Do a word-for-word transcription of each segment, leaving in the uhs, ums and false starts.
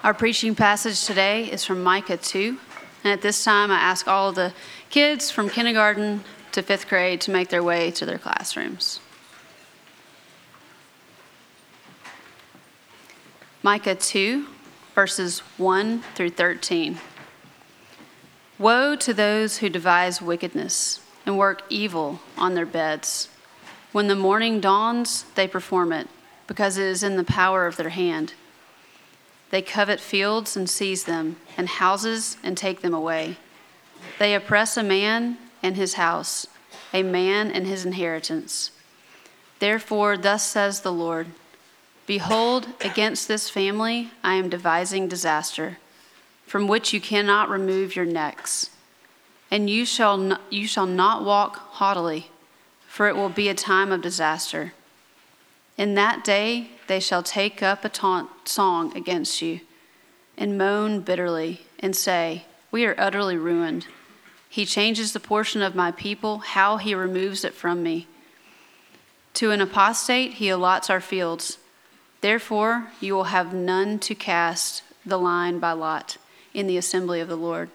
Our preaching passage today is from Micah two, and at this time I ask all of the kids from kindergarten to fifth grade to make their way to their classrooms. Micah two, verses one through thirteen. Woe to those who devise wickedness and work evil on their beds. When the morning dawns, they perform it, because it is in the power of their hand. They covet fields and seize them, and houses and take them away. They oppress a man and his house, a man and his inheritance. Therefore, thus says the Lord, behold, against this family I am devising disaster, from which you cannot remove your necks. And you shall not, you shall not walk haughtily, for it will be a time of disaster. In that day they shall take up a taunt song against you, and moan bitterly, and say, we are utterly ruined. He changes the portion of my people, how he removes it from me. To an apostate he allots our fields. Therefore you will have none to cast the line by lot in the assembly of the Lord.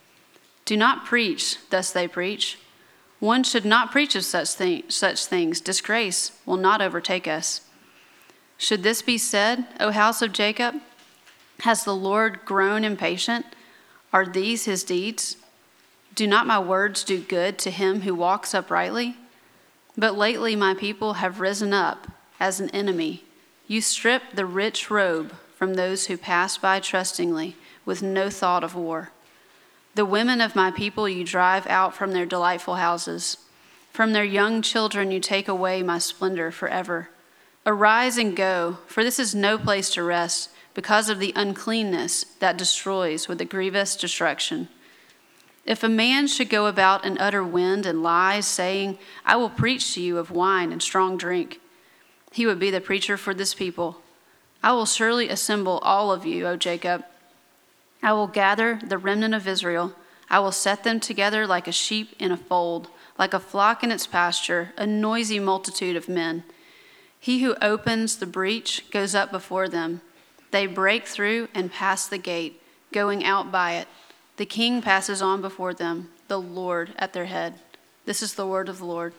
Do not preach, thus they preach. One should not preach of such, thing, such things. Disgrace will not overtake us. Should this be said, O house of Jacob? Has the Lord grown impatient? Are these his deeds? Do not my words do good to him who walks uprightly? But lately my people have risen up as an enemy. You strip the rich robe from those who pass by trustingly, with no thought of war. The women of my people you drive out from their delightful houses. From their young children you take away my splendor forever. Arise and go, for this is no place to rest, because of the uncleanness that destroys with a grievous destruction. If a man should go about and utter wind and lies, saying, I will preach to you of wine and strong drink, he would be the preacher for this people. I will surely assemble all of you, O Jacob. I will gather the remnant of Israel. I will set them together like a sheep in a fold, like a flock in its pasture, a noisy multitude of men. He who opens the breach goes up before them. They break through and pass the gate, going out by it. The king passes on before them, the Lord at their head. This is the word of the Lord.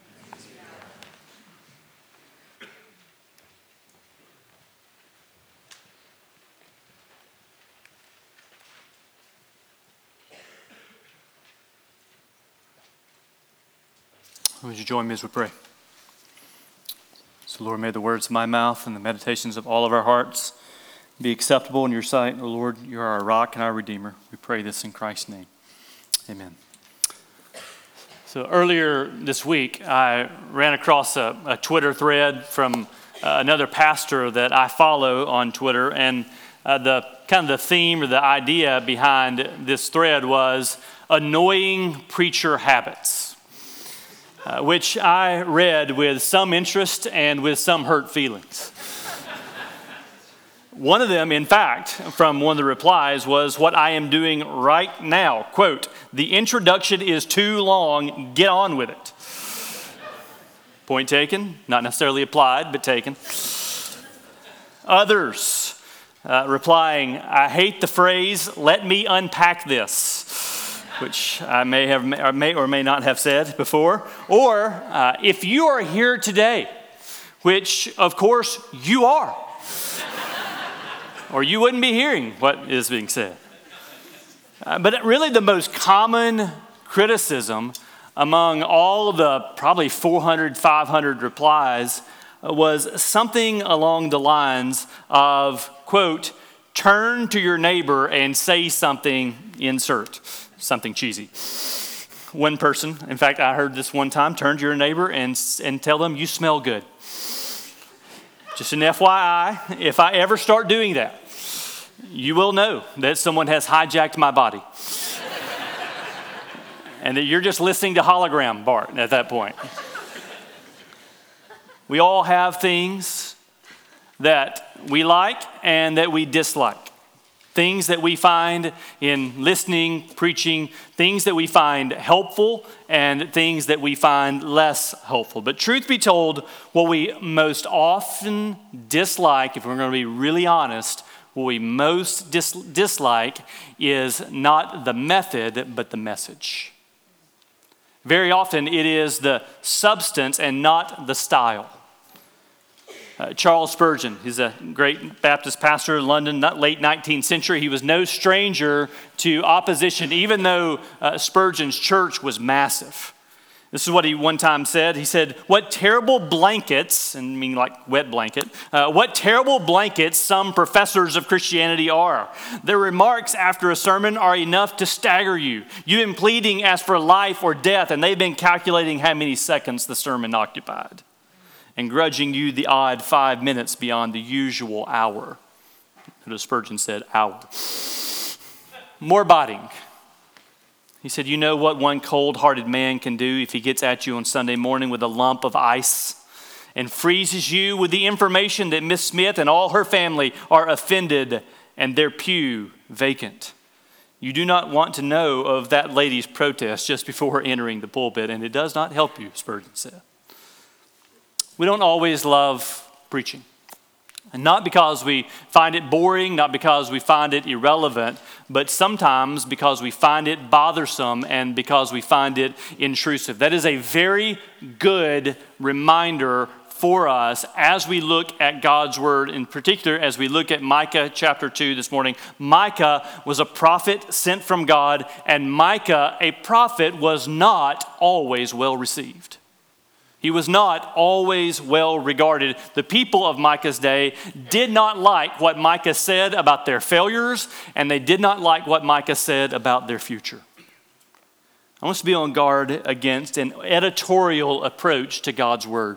Would you join me as we pray? So, Lord, may the words of my mouth and the meditations of all of our hearts be acceptable in your sight. O Lord, you are our rock and our redeemer. We pray this in Christ's name. Amen. So earlier this week, I ran across a, a Twitter thread from uh, another pastor that I follow on Twitter, and uh, the kind of the theme or the idea behind this thread was annoying preacher habits. Uh, which I read with some interest and with some hurt feelings. One of them, in fact, from one of the replies was what I am doing right now. Quote, the introduction is too long, get on with it. Point taken, not necessarily applied, but taken. Others uh, replying, I hate the phrase, let me unpack this. Which I may have, or may or may not have said before. Or, uh, if you are here today, which of course you are, or you wouldn't be hearing what is being said. Uh, but really the most common criticism among all of the probably four hundred, five hundred replies was something along the lines of, quote, turn to your neighbor and say something, insert. Something cheesy. One person, in fact, I heard this one time, turn to your neighbor and, and tell them you smell good. Just an F Y I, if I ever start doing that, you will know that someone has hijacked my body. And that you're just listening to hologram Bart at that point. We all have things that we like and that we dislike. Things that we find in listening, preaching, things that we find helpful and things that we find less helpful. But truth be told, what we most often dislike, if we're going to be really honest, what we most dis- dislike is not the method, but the message. Very often it is the substance and not the style. Uh, Charles Spurgeon, he's a great Baptist pastor in London, not late nineteenth century. He was no stranger to opposition, even though uh, Spurgeon's church was massive. This is what he one time said. He said, "What terrible blankets," and I mean like wet blanket, uh, "what terrible blankets some professors of Christianity are. Their remarks after a sermon are enough to stagger you. You've been pleading as for life or death, and they've been calculating how many seconds the sermon occupied, and grudging you the odd five minutes beyond the usual hour." Notice Spurgeon said hour. More biting. He said, "You know what one cold-hearted man can do if he gets at you on Sunday morning with a lump of ice and freezes you with the information that Miss Smith and all her family are offended and their pew vacant. You do not want to know of that lady's protest just before entering the pulpit, and it does not help you," Spurgeon said. We don't always love preaching. And not because we find it boring, not because we find it irrelevant, but sometimes because we find it bothersome and because we find it intrusive. That is a very good reminder for us as we look at God's word, in particular as we look at Micah chapter two this morning. Micah was a prophet sent from God, and Micah, a prophet, was not always well received. He was not always well regarded. The people of Micah's day did not like what Micah said about their failures, and they did not like what Micah said about their future. I want us to be on guard against an editorial approach to God's word.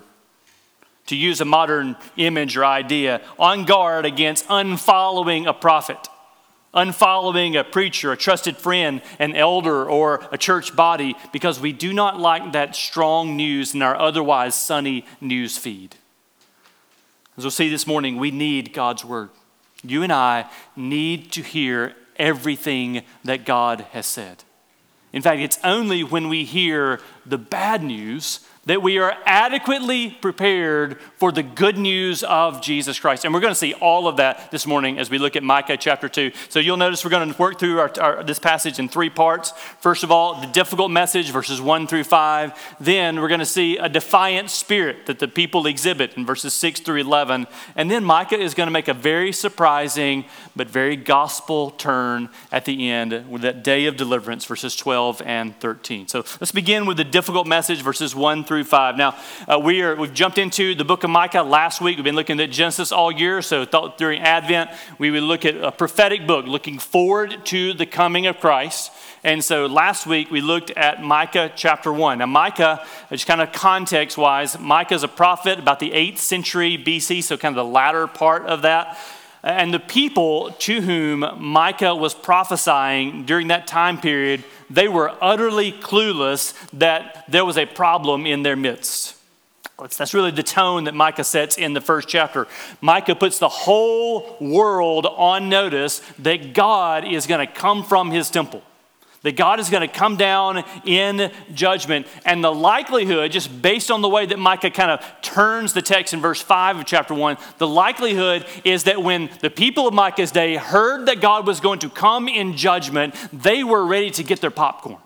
To use a modern image or idea, on guard against unfollowing a prophet, unfollowing a preacher, a trusted friend, an elder, or a church body, because we do not like that strong news in our otherwise sunny news feed. As we'll see this morning, we need God's word. You and I need to hear everything that God has said. In fact, it's only when we hear the bad news that we are adequately prepared for the good news of Jesus Christ. And we're going to see all of that this morning as we look at Micah chapter two. So you'll notice we're going to work through our, our, this passage in three parts. First of all, the difficult message, verses one through five. Then we're going to see a defiant spirit that the people exhibit in verses six through eleven. And then Micah is going to make a very surprising but very gospel turn at the end with that day of deliverance, verses twelve and thirteen. So let's begin with the difficult message, verses one through five. Now, uh, we are, we've jumped into the book of Micah last week. We've been looking at Genesis all year, so thought during Advent we would look at a prophetic book, looking forward to the coming of Christ. And so last week we looked at Micah chapter one. Now Micah, just kind of context-wise, Micah is a prophet about the eighth century B C, so kind of the latter part of that. And the people to whom Micah was prophesying during that time period, they were utterly clueless that there was a problem in their midst. That's really the tone that Micah sets in the first chapter. Micah puts the whole world on notice that God is going to come from his temple, that God is going to come down in judgment. And the likelihood, just based on the way that Micah kind of turns the text in verse five of chapter one, the likelihood is that when the people of Micah's day heard that God was going to come in judgment, they were ready to get their popcorn.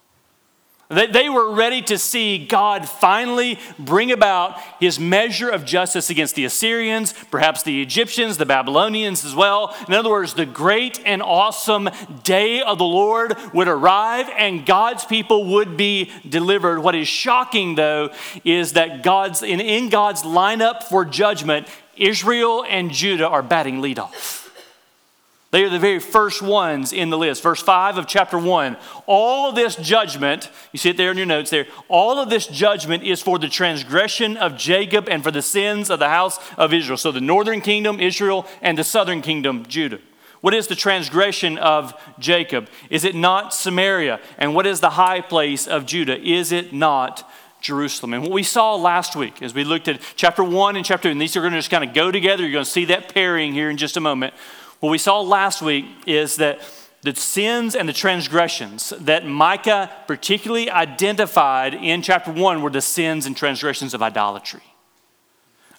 They were ready to see God finally bring about his measure of justice against the Assyrians, perhaps the Egyptians, the Babylonians as well. In other words, the great and awesome day of the Lord would arrive and God's people would be delivered. What is shocking, though, is that God's in, in God's lineup for judgment, Israel and Judah are batting leadoff. They are the very first ones in the list. Verse five of chapter one. All of this judgment, you see it there in your notes there, all of this judgment is for the transgression of Jacob and for the sins of the house of Israel. So the northern kingdom, Israel, and the southern kingdom, Judah. What is the transgression of Jacob? Is it not Samaria? And what is the high place of Judah? Is it not Jerusalem? And what we saw last week as we looked at chapter one and chapter two, and these are going to just kind of go together. You're going to see that pairing here in just a moment. What we saw last week is that the sins and the transgressions that Micah particularly identified in chapter one were the sins and transgressions of idolatry.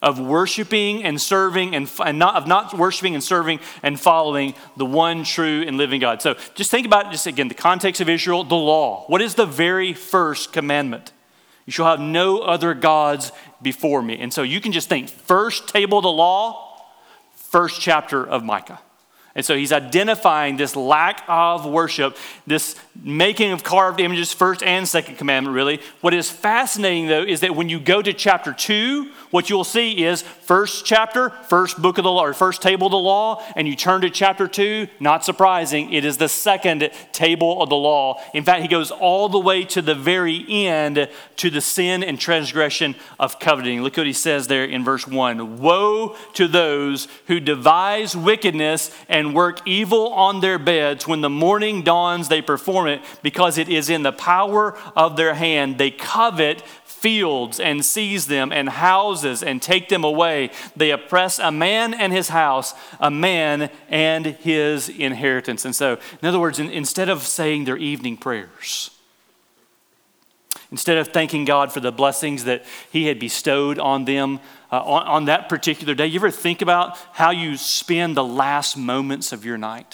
of worshiping and serving and, and not of not worshiping and serving and following the one true and living God. So just think about, just again, the context of Israel, the law. What is the very first commandment? You shall have no other gods before me. And so you can just think, first table of the law, first chapter of Micah. And so he's identifying this lack of worship, this making of carved images, first and second commandment, really. What is fascinating, though, is that when you go to chapter two, what you'll see is first chapter, first book of the law, or first table of the law, and you turn to chapter two, not surprising, it is the second table of the law. In fact, he goes all the way to the very end to the sin and transgression of coveting. Look what he says there in verse one. Woe to those who devise wickedness and work evil on their beds. When the morning dawns, they perform it, because it is in the power of their hand. They covet fields and seize them, and houses and take them away. They oppress a man and his house, a man and his inheritance. And so, in other words, in, instead of saying their evening prayers, instead of thanking God for the blessings that he had bestowed on them uh, on, on that particular day, you ever think about how you spend the last moments of your night?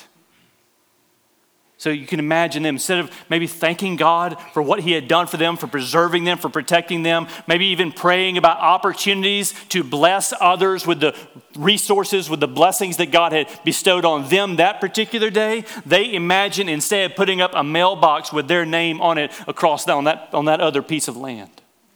So you can imagine them, instead of maybe thanking God for what he had done for them, for preserving them, for protecting them, maybe even praying about opportunities to bless others with the resources, with the blessings that God had bestowed on them that particular day, they imagine instead putting up a mailbox with their name on it across that, on that, on that other piece of land.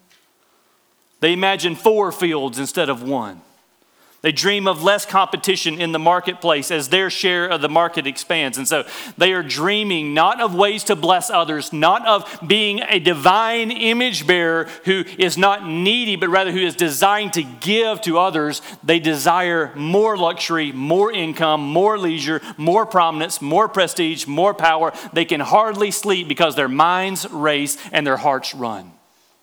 They imagine four fields instead of one. They dream of less competition in the marketplace as their share of the market expands. And so they are dreaming not of ways to bless others, not of being a divine image bearer who is not needy, but rather who is designed to give to others. They desire more luxury, more income, more leisure, more prominence, more prestige, more power. They can hardly sleep because their minds race and their hearts run.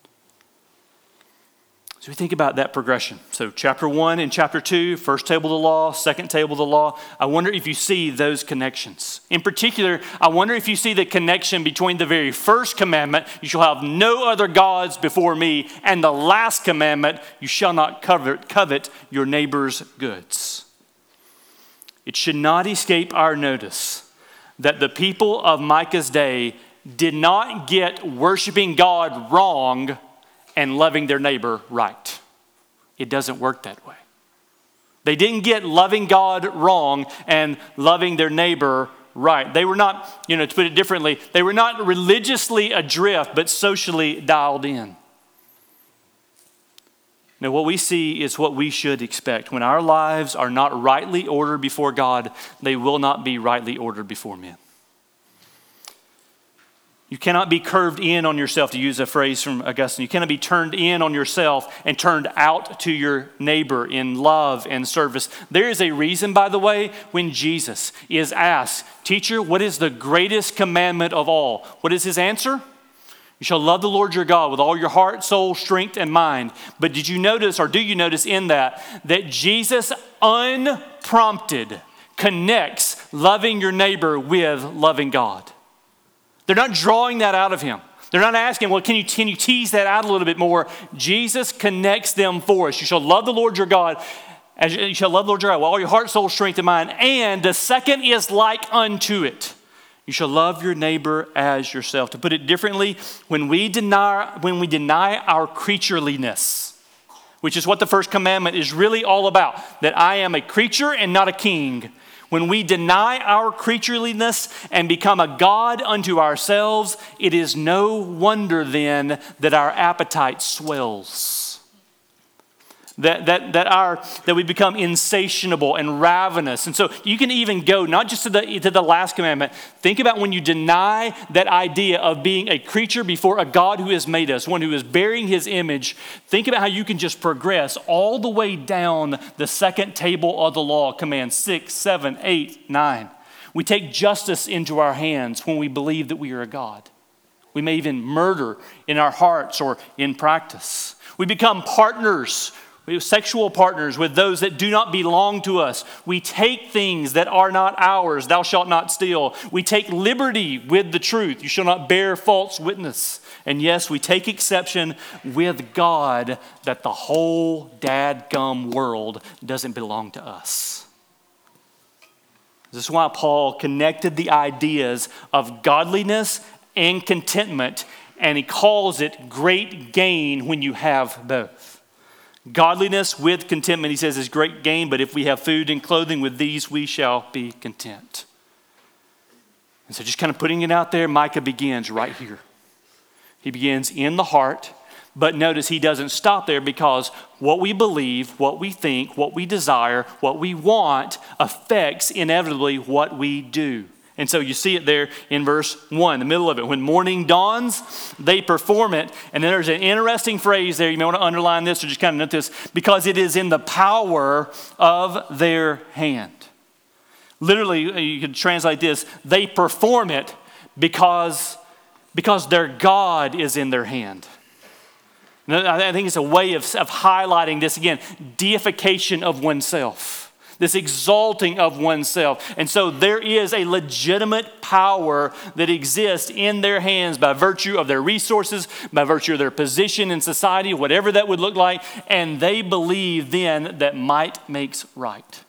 So we think about that progression. So chapter one and chapter two, first table of the law, second table of the law. I wonder if you see those connections. In particular, I wonder if you see the connection between the very first commandment, you shall have no other gods before me, and the last commandment, you shall not covet, covet your neighbor's goods. It should not escape our notice that the people of Micah's day did not get worshiping God wrong and loving their neighbor right. It doesn't work that way. They didn't get loving God wrong and loving their neighbor right. They were not, you know, to put it differently, they were not religiously adrift, but socially dialed in. Now, what we see is what we should expect. When our lives are not rightly ordered before God, they will not be rightly ordered before men. You cannot be curved in on yourself, to use a phrase from Augustine. You cannot be turned in on yourself and turned out to your neighbor in love and service. There is a reason, by the way, when Jesus is asked, "Teacher, what is the greatest commandment of all?" What is his answer? You shall love the Lord your God with all your heart, soul, strength, and mind. But did you notice, or do you notice in that, that Jesus unprompted connects loving your neighbor with loving God? They're not drawing that out of him. They're not asking, well, can you, can you tease that out a little bit more? Jesus connects them for us. You shall love the Lord your God, as you shall love the Lord your God with all your heart, soul, strength, and mind. And the second is like unto it. You shall love your neighbor as yourself. To put it differently, when we deny, when we deny our creatureliness, which is what the first commandment is really all about, that I am a creature and not a king. When we deny our creatureliness and become a God unto ourselves, it is no wonder then that our appetite swells. That, that, that, our, that we become insatiable and ravenous. And so you can even go, not just to the, to the last commandment, think about when you deny that idea of being a creature before a God who has made us, one who is bearing his image. Think about how you can just progress all the way down the second table of the law, commands six, seven, eight, nine. We take justice into our hands when we believe that we are a God. We may even murder in our hearts or in practice. We become partners, sexual partners with those that do not belong to us. We take things that are not ours. Thou shalt not steal. We take liberty with the truth. You shall not bear false witness. And yes, we take exception with God that the whole dadgum world doesn't belong to us. This is why Paul connected the ideas of godliness and contentment, and he calls it great gain when you have both. Godliness with contentment, he says, is great gain, but if we have food and clothing, with these we shall be content. And so just kind of putting it out there, Micah begins right here. He begins in the heart, but notice he doesn't stop there, because what we believe, what we think, what we desire, what we want affects inevitably what we do. And so you see it there in verse one, the middle of it. When morning dawns, they perform it. And then there's an interesting phrase there. You may want to underline this or just kind of note this. Because it is in the power of their hand. Literally, you could translate this. They perform it because, because their God is in their hand. I think it's a way of, of highlighting this again. Deification of oneself. This exalting of oneself. And so there is a legitimate power that exists in their hands by virtue of their resources, by virtue of their position in society, whatever that would look like. And they believe then that might makes right.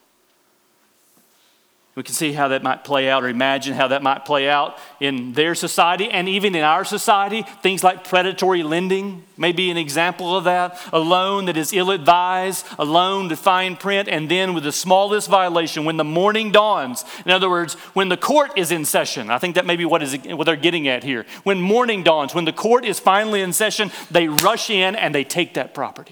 We can see how that might play out, or imagine how that might play out in their society and even in our society. Things like predatory lending may be an example of that. A loan that is ill-advised, a loan to fine print, and then with the smallest violation, when the morning dawns. In other words, when the court is in session. I think that may be what, is, what they're getting at here. When morning dawns, when the court is finally in session, they rush in and they take that property.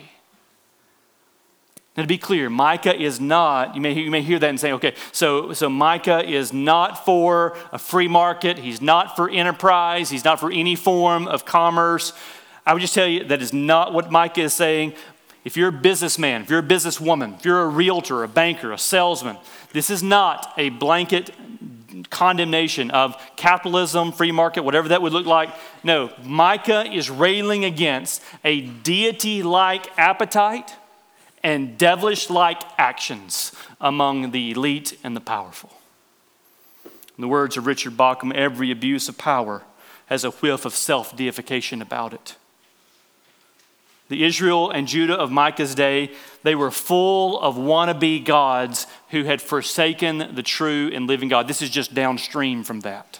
Now, to be clear, Micah is not, you may, you may hear that and say, okay, so, so Micah is not for a free market. He's not for enterprise. He's not for any form of commerce. I would just tell you that is not what Micah is saying. If you're a businessman, if you're a businesswoman, if you're a realtor, a banker, a salesman, this is not a blanket condemnation of capitalism, free market, whatever that would look like. No, Micah is railing against a deity-like appetite and devilish-like actions among the elite and the powerful. In the words of Richard Bauckham, every abuse of power has a whiff of self-deification about it. The Israel and Judah of Micah's day, they were full of wannabe gods who had forsaken the true and living God. This is just downstream from that.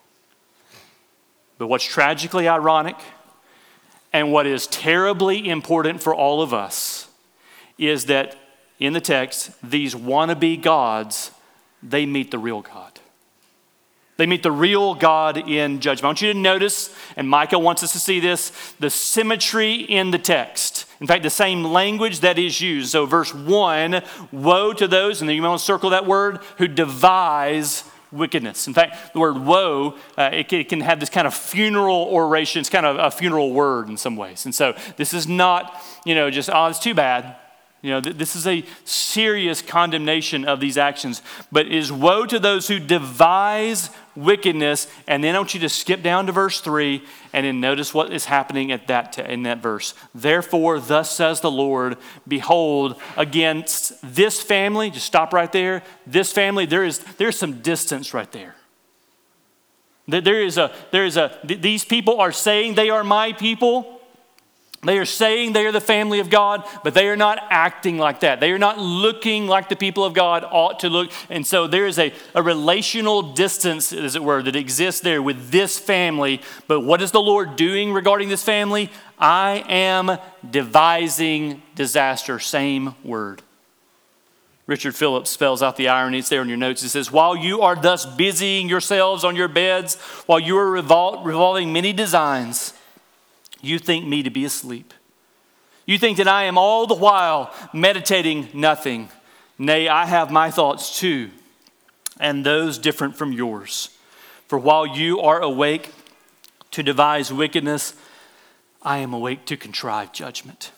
But what's tragically ironic and what is terribly important for all of us is that in the text, these wannabe gods, they meet the real God. They meet the real God in judgment. I want you to notice, and Micah wants us to see this, the symmetry in the text. In fact, the same language that is used. So verse one, woe to those, and then you want to circle that word, who devise wickedness. In fact, the word woe, uh, it, can, it can have this kind of funeral oration. It's kind of a funeral word in some ways. And so this is not, you know, just, oh, it's too bad. You know, th- this is a serious condemnation of these actions. But it is woe to those who devise wickedness. And then I want you to skip down to verse three and then notice what is happening at that t- in that verse. Therefore, thus says the Lord, behold, against this family, just stop right there. This family, there is there's some distance right there. There is a, there is a, th- these people are saying they are my people. They are saying they are the family of God, but they are not acting like that. They are not looking like the people of God ought to look. And so there is a, a relational distance, as it were, that exists there with this family. But what is the Lord doing regarding this family? I am devising disaster. Same word. Richard Phillips spells out the irony. It's there in your notes. It says, while you are thus busying yourselves on your beds, while you are revol- revolving many designs, you think me to be asleep. You think that I am all the while meditating nothing. Nay, I have my thoughts too, and those different from yours. For while you are awake to devise wickedness, I am awake to contrive judgment.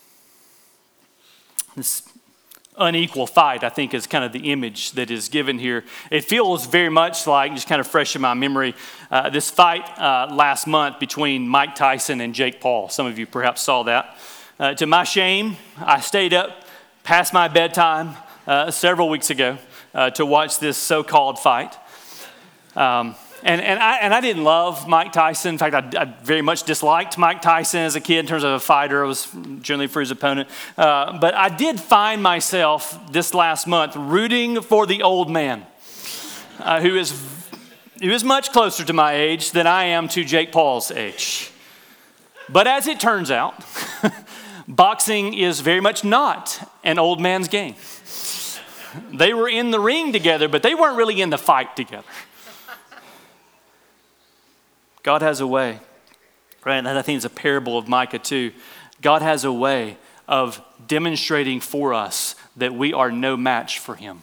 This unequal fight, I think, is kind of the image that is given here. It feels very much like, just kind of fresh in my memory, uh, this fight uh, last month between Mike Tyson and Jake Paul. Some of you perhaps saw that. Uh, to my shame, I stayed up past my bedtime uh, several weeks ago uh, to watch this so-called fight. Um, And, and, I, and I didn't love Mike Tyson. In fact, I, I very much disliked Mike Tyson as a kid in terms of a fighter. I was generally for his opponent. Uh, but I did find myself this last month rooting for the old man, uh, who is, who is much closer to my age than I am to Jake Paul's age. But as it turns out, boxing is very much not an old man's game. They were in the ring together, but they weren't really in the fight together. God has a way, right? And I think it's a parable of Micah too. God has a way of demonstrating for us that we are no match for him.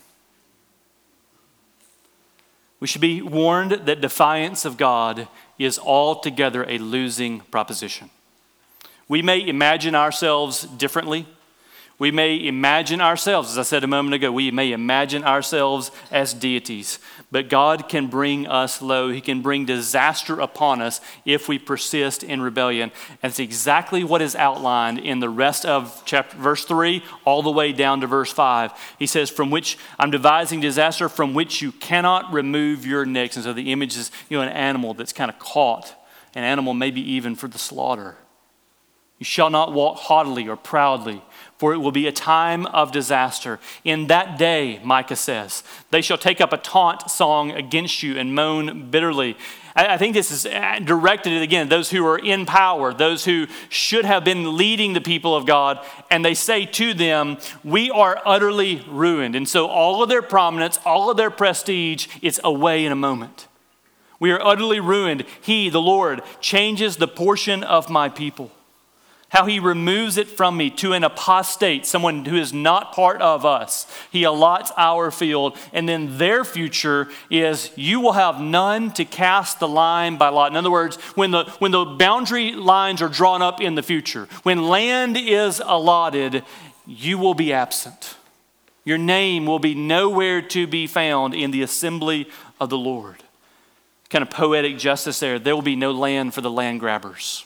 We should be warned that defiance of God is altogether a losing proposition. We may imagine ourselves differently. We may imagine ourselves, as I said a moment ago, we may imagine ourselves as deities. But God can bring us low. He can bring disaster upon us if we persist in rebellion. And it's exactly what is outlined in the rest of chapter, verse three, all the way down to verse five. He says, from which I'm devising disaster from which you cannot remove your necks. And so the image is, you know, an animal that's kind of caught, an animal maybe even for the slaughter. You shall not walk haughtily or proudly, for it will be a time of disaster. In that day, Micah says, they shall take up a taunt song against you and moan bitterly. I think this is directed at, again, those who are in power, those who should have been leading the people of God, and they say to them, we are utterly ruined. And so all of their prominence, all of their prestige, it's away in a moment. We are utterly ruined. He, the Lord, changes the portion of my people. How he removes it from me to an apostate, someone who is not part of us. He allots our field, and then their future is you will have none to cast the line by lot. In other words, when the, when the boundary lines are drawn up in the future, when land is allotted, you will be absent. Your name will be nowhere to be found in the assembly of the Lord. Kind of poetic justice there. There will be no land for the land grabbers.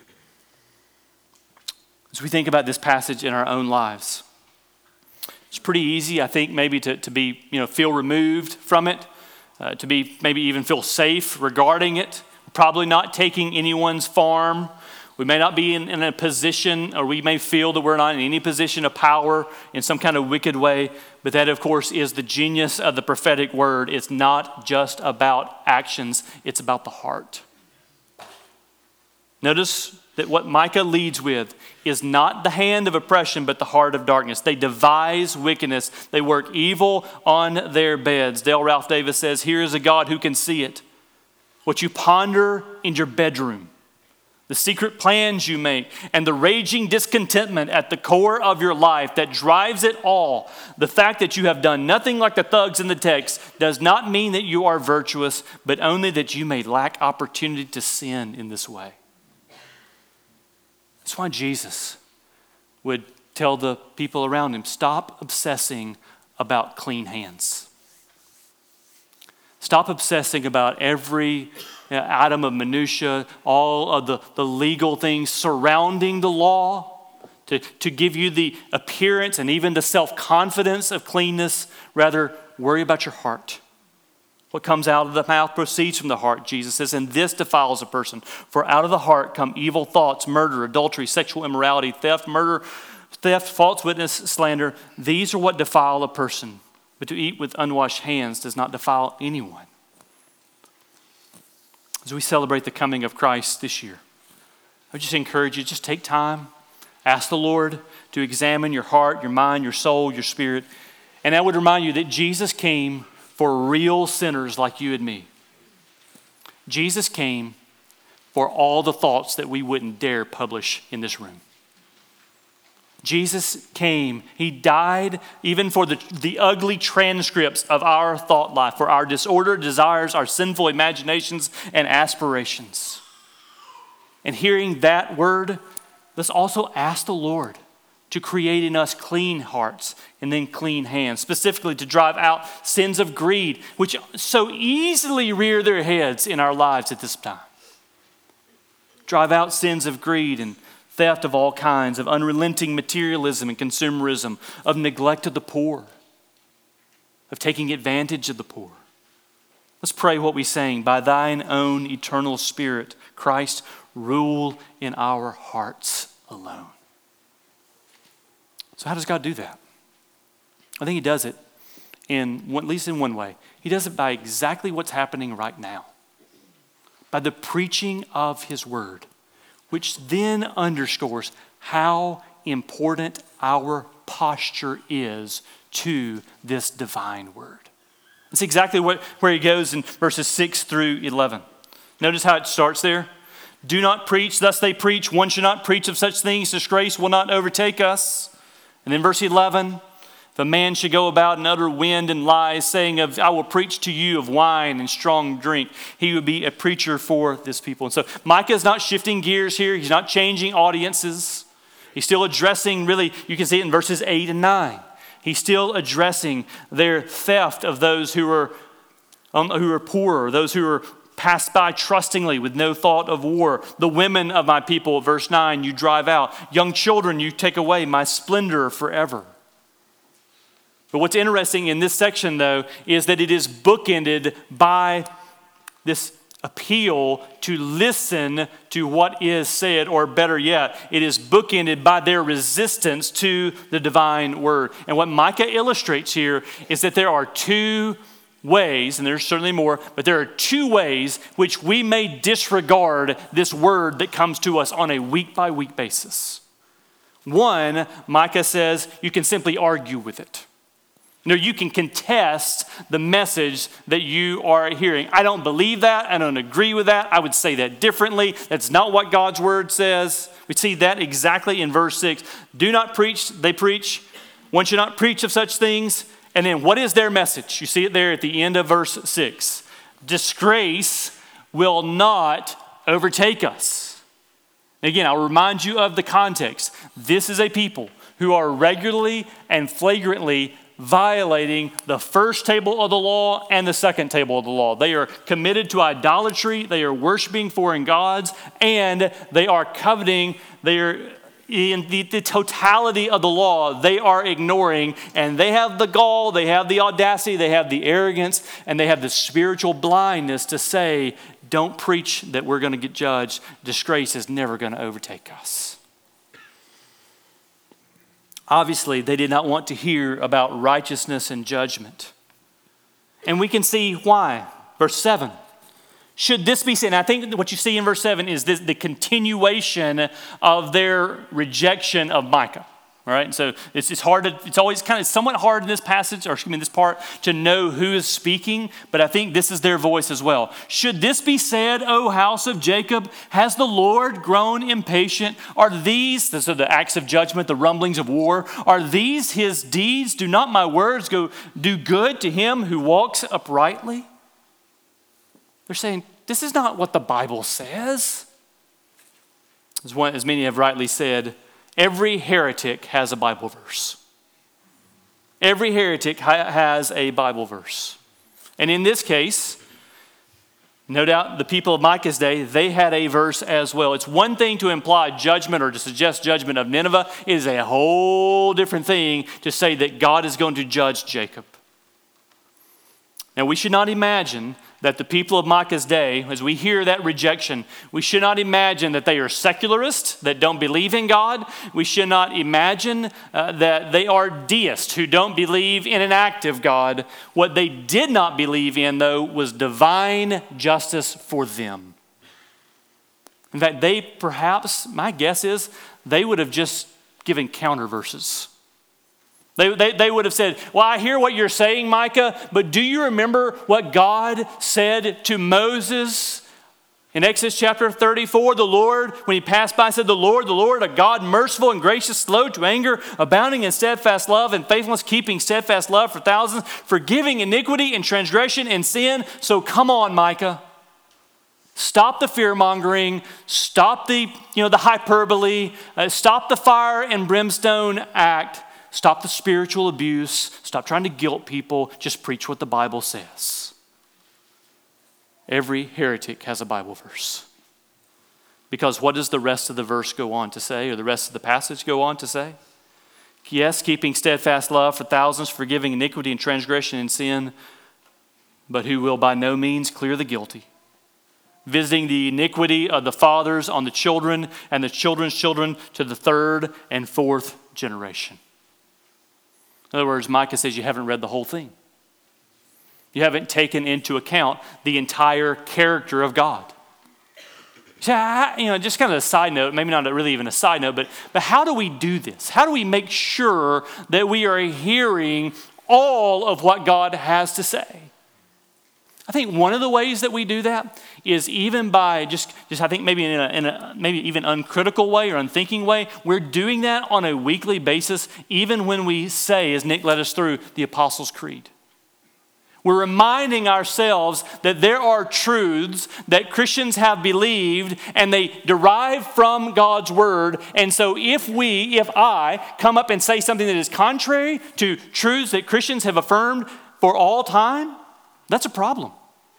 As we think about this passage in our own lives, it's pretty easy, I think, maybe to, to be, you know, feel removed from it, uh, to be maybe even feel safe regarding it. Probably not taking anyone's farm. We may not be in, in a position, or we may feel that we're not in any position of power in some kind of wicked way. But that, of course, is the genius of the prophetic word. It's not just about actions, it's about the heart. Notice that what Micah leads with is not the hand of oppression, but the heart of darkness. They devise wickedness. They work evil on their beds. Dale Ralph Davis says, here is a God who can see it. What you ponder in your bedroom, the secret plans you make, and the raging discontentment at the core of your life that drives it all. The fact that you have done nothing like the thugs in the text does not mean that you are virtuous, but only that you may lack opportunity to sin in this way. That's why Jesus would tell the people around him, stop obsessing about clean hands. Stop obsessing about every atom of minutia, all of the, the legal things surrounding the law to, to give you the appearance and even the self-confidence of cleanness. Rather, worry about your heart. What comes out of the mouth proceeds from the heart, Jesus says, and this defiles a person. For out of the heart come evil thoughts, murder, adultery, sexual immorality, theft, murder, theft, false witness, slander. These are what defile a person. But to eat with unwashed hands does not defile anyone. As we celebrate the coming of Christ this year, I would just encourage you, just take time, ask the Lord to examine your heart, your mind, your soul, your spirit. And I would remind you that Jesus came for real sinners like you and me. Jesus came for all the thoughts that we wouldn't dare publish in this room. Jesus came, he died even for the, the ugly transcripts of our thought life, for our disordered desires, our sinful imaginations and aspirations. And hearing that word, let's also ask the Lord to create in us clean hearts and then clean hands, specifically to drive out sins of greed, which so easily rear their heads in our lives at this time. Drive out sins of greed and theft of all kinds, of unrelenting materialism and consumerism, of neglect of the poor, of taking advantage of the poor. Let's pray what we sang. By thine own eternal Spirit, Christ, rule in our hearts alone. So how does God do that? I think he does it in, at least in one way. He does it by exactly what's happening right now. By the preaching of his word, which then underscores how important our posture is to this divine word. That's exactly what, where he goes in verses six through eleven. Notice how it starts there. Do not preach, thus they preach. One should not preach of such things. Disgrace will not overtake us. And then verse eleven. If a man should go about and utter wind and lies, saying, of, I will preach to you of wine and strong drink, he would be a preacher for this people. And so Micah is not shifting gears here. He's not changing audiences. He's still addressing, really, you can see it in verses eight and nine. He's still addressing their theft of those who are, um, who are poorer, those who are passed by trustingly with no thought of war. The women of my people, verse nine, you drive out. Young children, you take away my splendor forever. But what's interesting in this section, though, is that it is bookended by this appeal to listen to what is said, or better yet, it is bookended by their resistance to the divine word. And what Micah illustrates here is that there are two ways, and there's certainly more, but there are two ways which we may disregard this word that comes to us on a week-by-week basis. One, Micah says, you can simply argue with it. No, you can contest the message that you are hearing. I don't believe that. I don't agree with that. I would say that differently. That's not what God's word says. We see that exactly in verse six. Do not preach, they preach. One should not preach of such things. And then what is their message? You see it there at the end of verse six. Disgrace will not overtake us. Again, I'll remind you of the context. This is a people who are regularly and flagrantly violating the first table of the law and the second table of the law. They are committed to idolatry, they are worshiping foreign gods, and they are coveting, they are in the, the totality of the law, they are ignoring, and they have the gall, they have the audacity, they have the arrogance, and they have the spiritual blindness to say, don't preach that we're going to get judged. Disgrace is never going to overtake us. Obviously, they did not want to hear about righteousness and judgment. And we can see why. Verse seven. Should this be said? And I think what you see in verse seven is this, the continuation of their rejection of Micah. All right, so it's, it's hard to, it's always kind of somewhat hard in this passage, or excuse me, in this part, to know who is speaking, but I think this is their voice as well. Should this be said, O house of Jacob, has the Lord grown impatient? Are these, so the acts of judgment, the rumblings of war, are these his deeds? Do not my words go do good to him who walks uprightly? They're saying, this is not what the Bible says. As, one, as many have rightly said, every heretic has a Bible verse. Every heretic ha- has a Bible verse. And in this case, no doubt the people of Micah's day, they had a verse as well. It's one thing to imply judgment or to suggest judgment of Nineveh. It is a whole different thing to say that God is going to judge Jacob. Now, we should not imagine that the people of Micah's day, as we hear that rejection, we should not imagine that they are secularists, that don't believe in God. We should not imagine uh, that they are deists who don't believe in an active God. What they did not believe in, though, was divine justice for them. In fact, they perhaps, my guess is, they would have just given counter verses. They, they, they would have said, well, I hear what you're saying, Micah, but do you remember what God said to Moses in Exodus chapter thirty-four? The Lord, when he passed by, said, the Lord, the Lord, a God merciful and gracious, slow to anger, abounding in steadfast love and faithfulness, keeping steadfast love for thousands, forgiving iniquity and transgression and sin. So come on, Micah. Stop the fear-mongering, stop the, you know, the hyperbole, uh, stop the fire and brimstone act. Stop the spiritual abuse. Stop trying to guilt people. Just preach what the Bible says. Every heretic has a Bible verse. Because what does the rest of the verse go on to say, or the rest of the passage go on to say? Yes, keeping steadfast love for thousands, forgiving iniquity and transgression and sin. but who will by no means clear the guilty, visiting the iniquity of the fathers on the children and the children's children to the third and fourth generation. In other words, Micah says you haven't read the whole thing. You haven't taken into account the entire character of God. So, you know, just kind of a side note, maybe not really even a side note, but, but how do we do this? How do we make sure that we are hearing all of what God has to say? I think one of the ways that we do that is even by just, just I think maybe in a, in a maybe even uncritical way or unthinking way, we're doing that on a weekly basis, even when we say, as Nick led us through, the Apostles' Creed. We're reminding ourselves that there are truths that Christians have believed and they derive from God's word. And so if we, if I, come up and say something that is contrary to truths that Christians have affirmed for all time, that's a problem.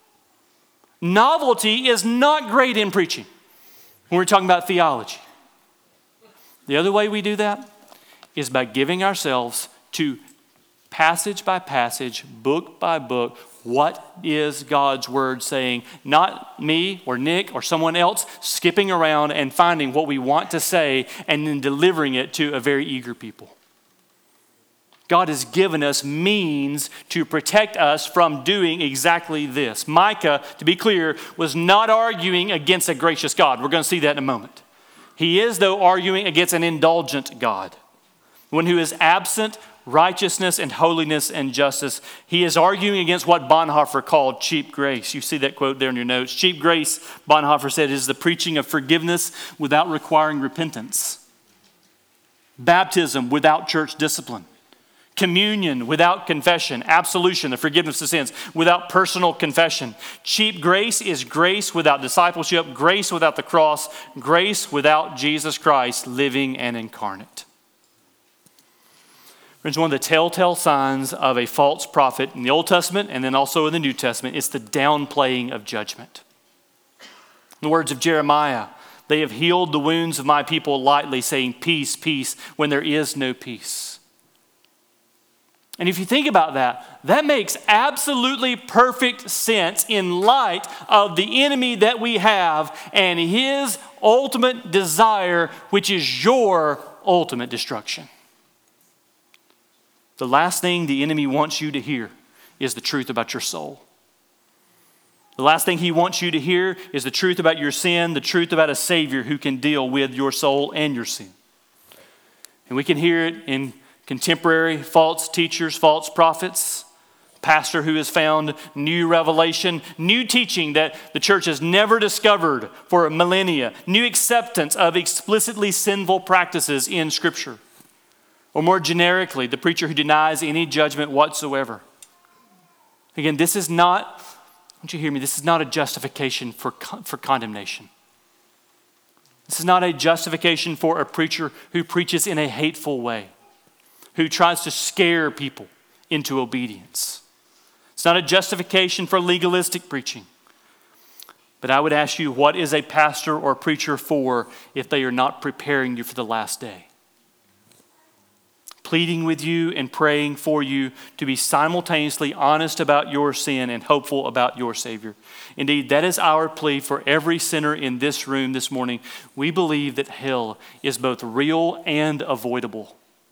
Novelty is not great in preaching when we're talking about theology. The other way we do that is by giving ourselves to passage by passage, book by book, what is God's word saying? Not me or Nick or someone else skipping around and finding what we want to say and then delivering it to a very eager people. God has given us means to protect us from doing exactly this. Micah, to be clear, was not arguing against a gracious God. We're going to see that in a moment. He is, though, arguing against an indulgent God, one who is absent righteousness and holiness and justice. He is arguing against what Bonhoeffer called cheap grace. You see that quote there in your notes. Cheap grace, Bonhoeffer said, is the preaching of forgiveness without requiring repentance. Baptism without church discipline. Communion without confession. Absolution, the forgiveness of sins, without personal confession. Cheap grace is grace without discipleship, grace without the cross, grace without Jesus Christ living and incarnate. Friends, one of the telltale signs of a false prophet in the Old Testament and then also in the New Testament is the downplaying of judgment. In the words of Jeremiah, they have healed the wounds of my people lightly, saying peace, peace, when there is no peace. And if you think about that, that makes absolutely perfect sense in light of the enemy that we have and his ultimate desire, which is your ultimate destruction. The last thing the enemy wants you to hear is the truth about your soul. The last thing he wants you to hear is the truth about your sin, the truth about a Savior who can deal with your soul and your sin. And we can hear it in contemporary false teachers, false prophets, pastor who has found new revelation, new teaching that the church has never discovered for millennia, new acceptance of explicitly sinful practices in Scripture. Or more generically, the preacher who denies any judgment whatsoever. Again, this is not, don't you hear me, this is not a justification for, for condemnation. This is not a justification for a preacher who preaches in a hateful way, who tries to scare people into obedience. It's not a justification for legalistic preaching. But I would ask you, what is a pastor or preacher for if they are not preparing you for the last day? Pleading with you and praying for you to be simultaneously honest about your sin and hopeful about your Savior. Indeed, that is our plea for every sinner in this room this morning. We believe that hell is both real and avoidable.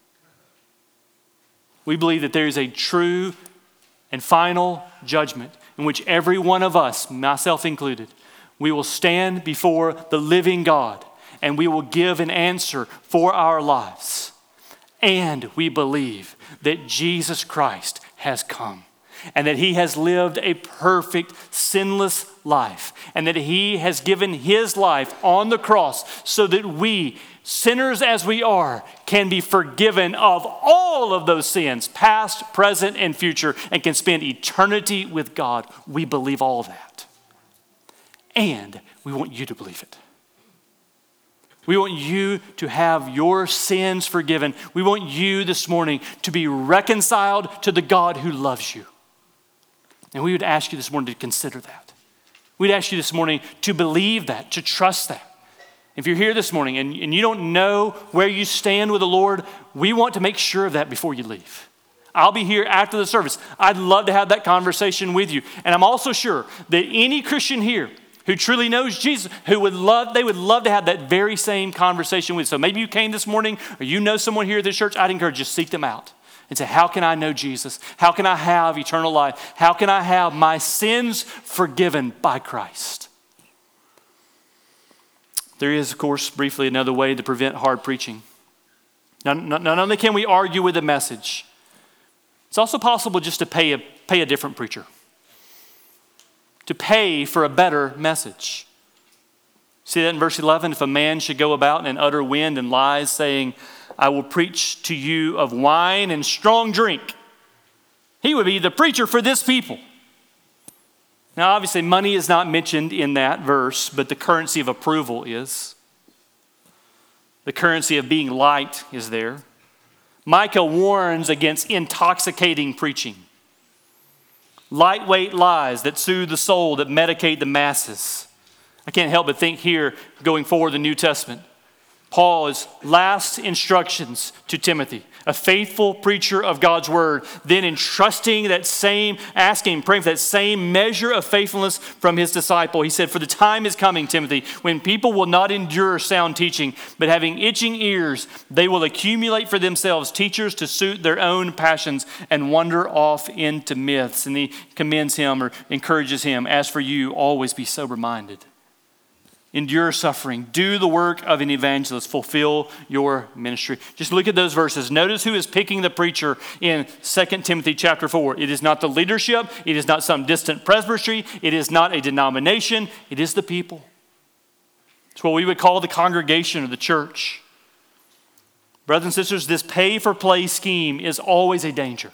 We believe that there is a true and final judgment in which every one of us, myself included, we will stand before the living God and we will give an answer for our lives. And we believe that Jesus Christ has come and that he has lived a perfect, sinless life and that he has given his life on the cross so that we, sinners as we are, can be forgiven of all of those sins, past, present, and future, and can spend eternity with God. We believe all of that. And we want you to believe it. We want you to have your sins forgiven. We want you this morning to be reconciled to the God who loves you. And we would ask you this morning to consider that. We'd ask you this morning to believe that, to trust that. If you're here this morning and, and you don't know where you stand with the Lord, we want to make sure of that before you leave. I'll be here after the service. I'd love to have that conversation with you. And I'm also sure that any Christian here who truly knows Jesus, who would love, they would love to have that very same conversation with you. So maybe you came this morning or you know someone here at this church, I'd encourage you to seek them out and say, how can I know Jesus? How can I have eternal life? How can I have my sins forgiven by Christ? There is, of course, briefly another way to prevent hard preaching. Now, not only can we argue with the message, it's also possible just to pay a, pay a different preacher, to pay for a better message. See that in verse eleven? If a man should go about and utter wind and lies, saying, I will preach to you of wine and strong drink, he would be the preacher for this people. Now, obviously, money is not mentioned in that verse, but the currency of approval is. The currency of being light is there. Micah warns against intoxicating preaching. Lightweight lies that soothe the soul, that medicate the masses. I can't help but think here, going forward the New Testament, Paul's last instructions to Timothy, a faithful preacher of God's word, then entrusting that same, asking, praying for that same measure of faithfulness from his disciple. He said, for the time is coming, Timothy, when people will not endure sound teaching, but having itching ears, they will accumulate for themselves teachers to suit their own passions and wander off into myths. And he commends him or encourages him, as for you, always be sober-minded. Endure suffering. Do the work of an evangelist. Fulfill your ministry. Just look at those verses. Notice who is picking the preacher in Second Timothy chapter four. It is not the leadership. It is not some distant presbytery. It is not a denomination. It is the people. It's what we would call the congregation of the church. Brothers and sisters, this pay-for-play scheme is always a danger.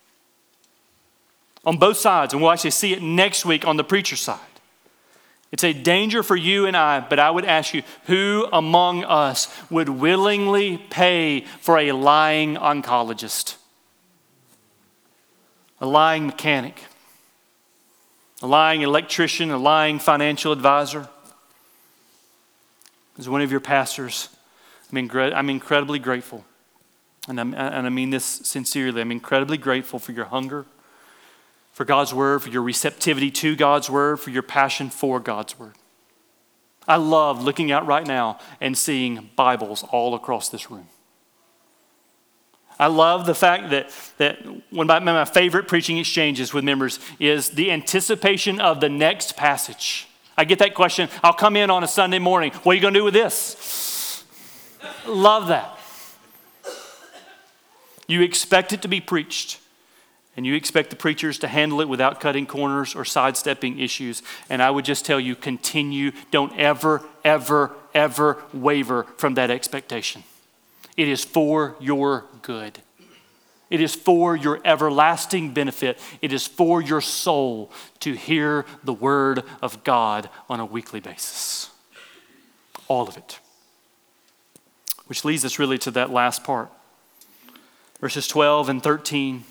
On both sides, and we'll actually see it next week on the preacher side. It's a danger for you and I, but I would ask you, who among us would willingly pay for a lying oncologist? A lying mechanic? A lying electrician? A lying financial advisor? As one of your pastors, I'm, ingre- I'm incredibly grateful, and, I'm, and I mean this sincerely, I'm incredibly grateful for your hunger, for God's word, for your receptivity to God's word, for your passion for God's word. I love looking out right now and seeing Bibles all across this room. I love the fact that, that one of my favorite preaching exchanges with members is the anticipation of the next passage. I get that question. I'll come in on a Sunday morning. What are you going to do with this? Love that. You expect it to be preached. And you expect the preachers to handle it without cutting corners or sidestepping issues. And I would just tell you, continue. Don't ever, ever, ever waver from that expectation. It is for your good. It is for your everlasting benefit. It is for your soul to hear the word of God on a weekly basis. All of it. Which leads us really to that last part. Verses twelve and thirteen.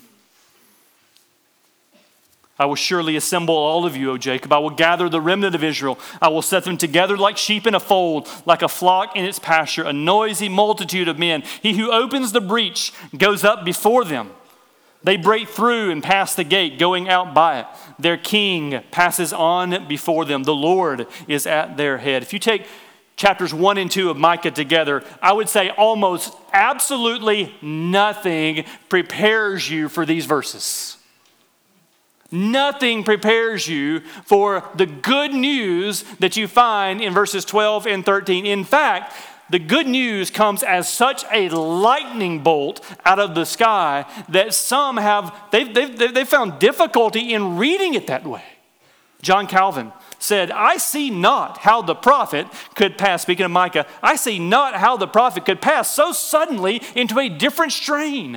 I will surely assemble all of you, O Jacob. I will gather the remnant of Israel. I will set them together like sheep in a fold, like a flock in its pasture, a noisy multitude of men. He who opens the breach goes up before them. They break through and pass the gate, going out by it. Their king passes on before them. The Lord is at their head. If you take chapters one and two of Micah together, I would say almost absolutely nothing prepares you for these verses. Nothing prepares you for the good news that you find in verses twelve and thirteen. In fact, the good news comes as such a lightning bolt out of the sky that some have, they've, they've, they've found difficulty in reading it that way. John Calvin said, I see not how the prophet could pass, speaking of Micah, I see not how the prophet could pass so suddenly into a different strain.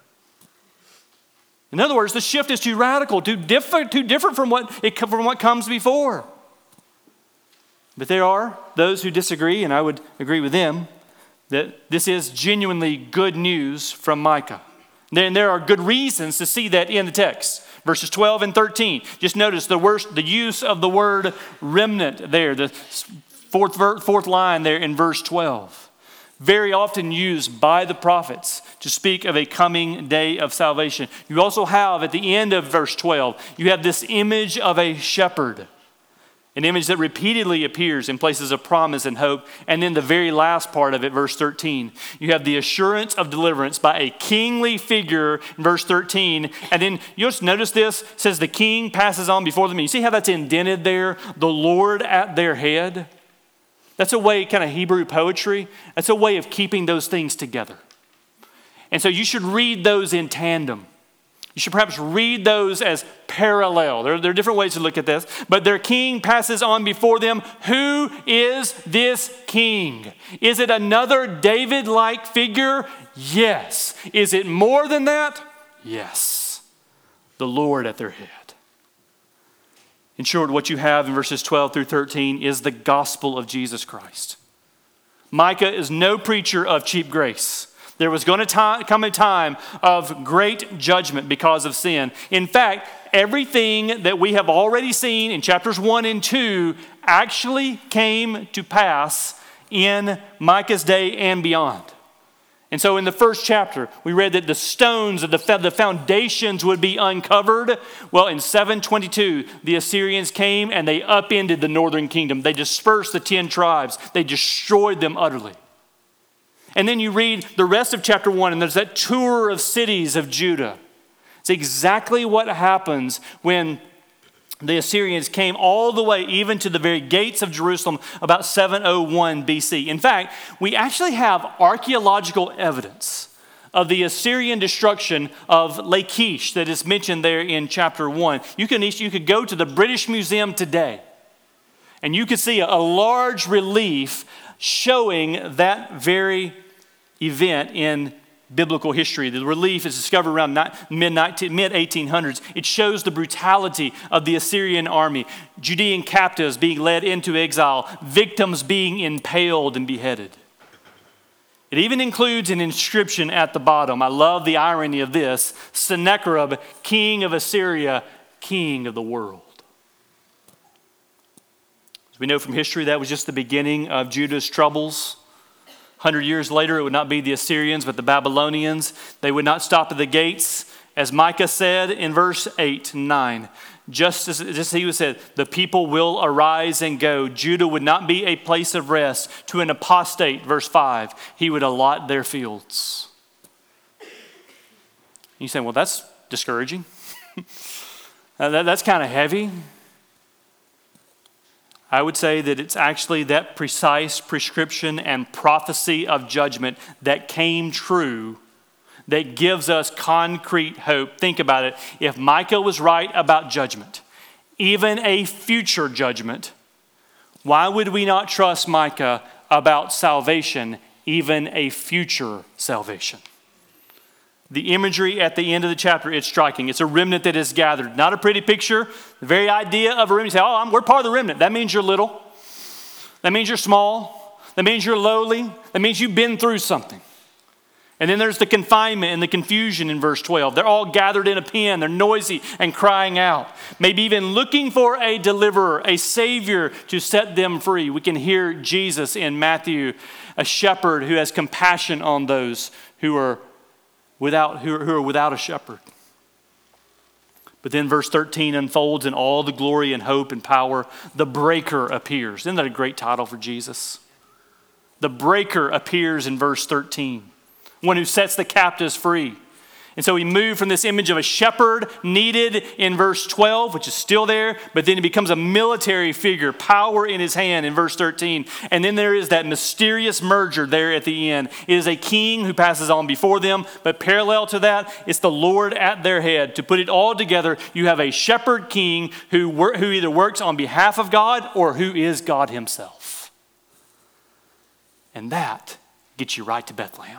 In other words, the shift is too radical, too different, too different from what it from what comes before. But there are those who disagree, and I would agree with them, that this is genuinely good news from Micah. Then there are good reasons to see that in the text. Verses twelve and thirteen. Just notice the worst, the use of the word remnant there, the fourth, fourth line there in verse twelve. very often used by the prophets to speak of a coming day of salvation. You also have, at the end of verse twelve, you have this image of a shepherd, an image that repeatedly appears in places of promise and hope. And then the very last part of it, verse thirteen, you have the assurance of deliverance by a kingly figure in verse thirteen. And then you'll just notice this, it says the king passes on before them. You see how that's indented there? The Lord at their head. That's a way, kind of Hebrew poetry, that's a way of keeping those things together. And so you should read those in tandem. You should perhaps read those as parallel. There, there are different ways to look at this. But their king passes on before them. Who is this king? Is it another David-like figure? Yes. Is it more than that? Yes. The Lord at their head. In short, what you have in verses twelve through thirteen is the gospel of Jesus Christ. Micah is no preacher of cheap grace. There was going to come a time of great judgment because of sin. In fact, everything that we have already seen in chapters one and two actually came to pass in Micah's day and beyond. And so in the first chapter, we read that the stones of the, the foundations would be uncovered. Well, in seven twenty-two, the Assyrians came and they upended the northern kingdom. They dispersed the ten tribes. They destroyed them utterly. And then you read the rest of chapter one, and there's that tour of cities of Judah. It's exactly what happens when the Assyrians came all the way even to the very gates of Jerusalem about seven oh one B C. In fact, we actually have archaeological evidence of the Assyrian destruction of Lachish that is mentioned there in chapter one. You can, you could go to the British Museum today, and you could see a, a large relief showing that very event in biblical history. The relief is discovered around mid eighteen hundreds. It shows the brutality of the Assyrian army, Judean captives being led into exile, victims being impaled and beheaded. It even includes an inscription at the bottom. I love the irony of this. Sennacherib, king of Assyria, king of the world. As we know from history, that was just the beginning of Judah's troubles. Hundred years later, it would not be the Assyrians, but the Babylonians. They would not stop at the gates. As Micah said in verse eight and nine, just as, just as he was said, the people will arise and go. Judah would not be a place of rest to an apostate, verse five. He would allot their fields. You say, well, that's discouraging. that, that's kind of heavy. I would say that it's actually that precise prescription and prophecy of judgment that came true that gives us concrete hope. Think about it. If Micah was right about judgment, even a future judgment, why would we not trust Micah about salvation, even a future salvation? The imagery at the end of the chapter is striking. It's a remnant that is gathered. Not a pretty picture. The very idea of a remnant. You say, oh, I'm, we're part of the remnant. That means you're little. That means you're small. That means you're lowly. That means you've been through something. And then there's the confinement and the confusion in verse twelve. They're all gathered in a pen. They're noisy and crying out. Maybe even looking for a deliverer, a savior to set them free. We can hear Jesus in Matthew, a shepherd who has compassion on those who are Without, who are, who are without a shepherd. But then verse thirteen unfolds in all the glory and hope and power. The breaker appears. Isn't that a great title for Jesus? The breaker appears in verse thirteen. One who sets the captives free. And so we move from this image of a shepherd needed in verse twelve, which is still there, but then he becomes a military figure, power in his hand in verse thirteen. And then there is that mysterious merger there at the end. It is a king who passes on before them, but parallel to that, it's the Lord at their head. To put it all together, you have a shepherd king who, wor- who either works on behalf of God or who is God himself. And that gets you right to Bethlehem.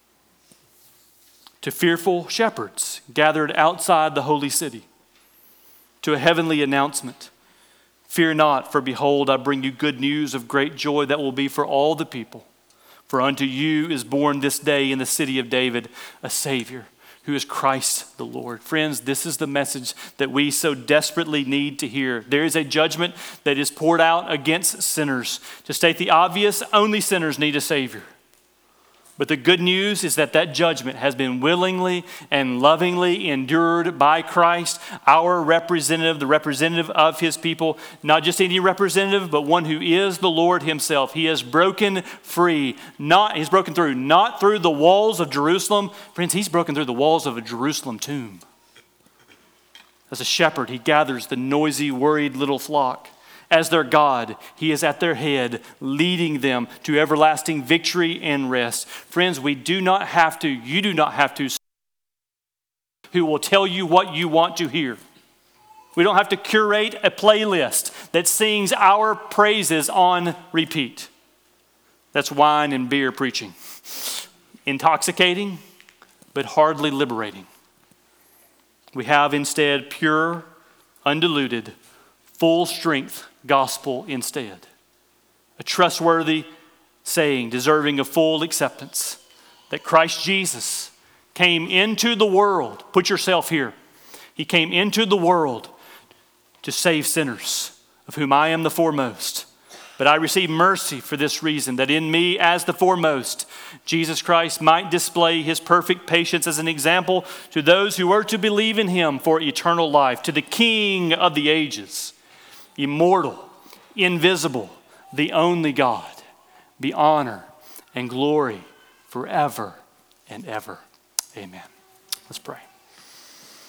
To fearful shepherds gathered outside the holy city, to a heavenly announcement. Fear not, for behold, I bring you good news of great joy that will be for all the people. For unto you is born this day in the city of David a Savior, who is Christ the Lord. Friends, this is the message that we so desperately need to hear. There is a judgment that is poured out against sinners. To state the obvious, only sinners need a Savior. But the good news is that that judgment has been willingly and lovingly endured by Christ, our representative, the representative of his people, not just any representative, but one who is the Lord himself. He has broken free, not, he's broken through, not through the walls of Jerusalem. Friends, he's broken through the walls of a Jerusalem tomb. As a shepherd, he gathers the noisy, worried little flock. As their God, he is at their head, leading them to everlasting victory and rest. Friends, we do not have to, you do not have to, who will tell you what you want to hear. We don't have to curate a playlist that sings our praises on repeat. That's wine and beer preaching. Intoxicating, but hardly liberating. We have instead pure, undiluted, full strength gospel instead. A trustworthy saying deserving of full acceptance that Christ Jesus came into the world. Put yourself here. He came into the world to save sinners, of whom I am the foremost. But I receive mercy for this reason, that in me as the foremost, Jesus Christ might display his perfect patience as an example to those who are to believe in him for eternal life, to the King of the ages, immortal, invisible, the only God, be honor and glory forever and ever. Amen. Let's pray.